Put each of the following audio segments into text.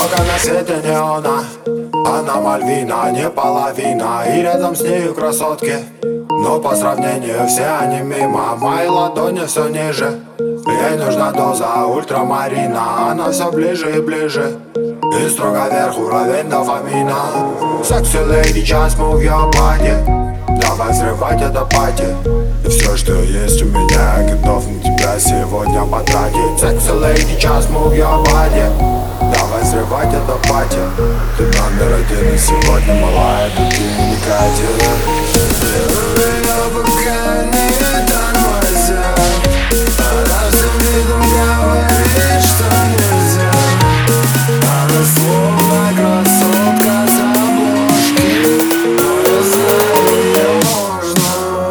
Только на свете не она. Она Мальвина, не половина. И рядом с нею красотки, но по сравнению все они мимо. Мои ладони все ниже. Ей нужна доза ультрамарина. Она все ближе и ближе, и строго вверх уровень дофамина. Sexy lady, just move your body. Давай взрывать это пати. И все, что есть у меня, готов на тебя сегодня потратить. Sexy lady, just move your body. Давай взрывать это пати. Ты номер один, и сегодня малая, это ты не Катя. Ее пока не тормозят. Она всем видом говорит, что нельзя. Она словно красотка с обложки, но я знаю, ее можно.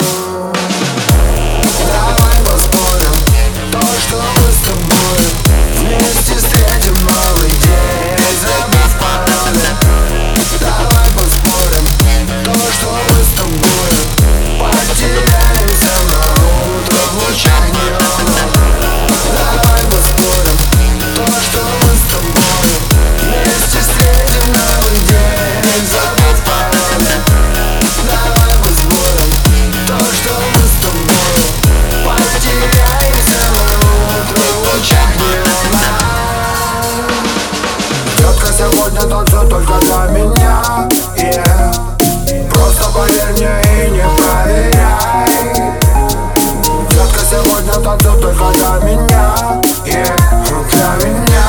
Давай поспорим, то, что мы с тобой вместе встретим новый день, забыв пароли. Давай поспорим, то, что мы с тобой потеряемся на утро в лучах неона. Давай поспорим, то, что мы с тобой вместе встретим новый день, забыв пароли. Давай поспорим, то, что мы с тобой потеряемся на утро в лучах неона. Детка, сегодня танцуй только для меня, просто поверь мне и не проверяй. Детка, сегодня танцуй только для меня, для меня,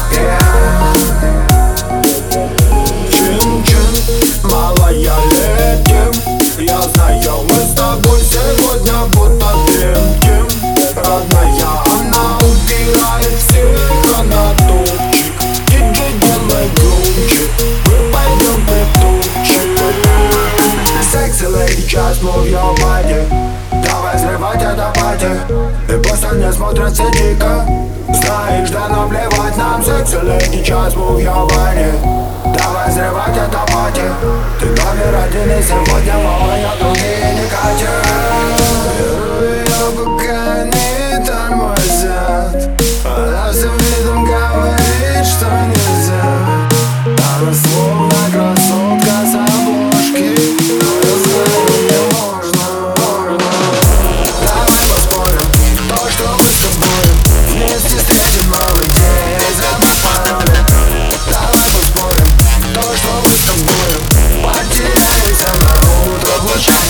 Чин-чин, малая, летим. Я знаю, мы с тобой сегодня будто дрим-тим. Родная, она убирает всех, она топчик. Диджей, делай громче, мы пойдем притопчик. Sexy lady, just move your body. Давай взрывать это пати. И пусть они смотрят все дико. Знаешь, да наплевать нам. Sexy lady, just move your body. Давай взрывать это пати. Ты номер один, и сегодня малая, другие не Катя. Ее пока не тормозят. Она всем видом говорит, что нельзя. Она словно красотка с обложки, но я знаю, не можно. Давай поспорим, то, что мы с тобой вместе встретим новый день, забыв пароли. Давай поспорим, то, что мы с тобой потеряемся на утро в лучах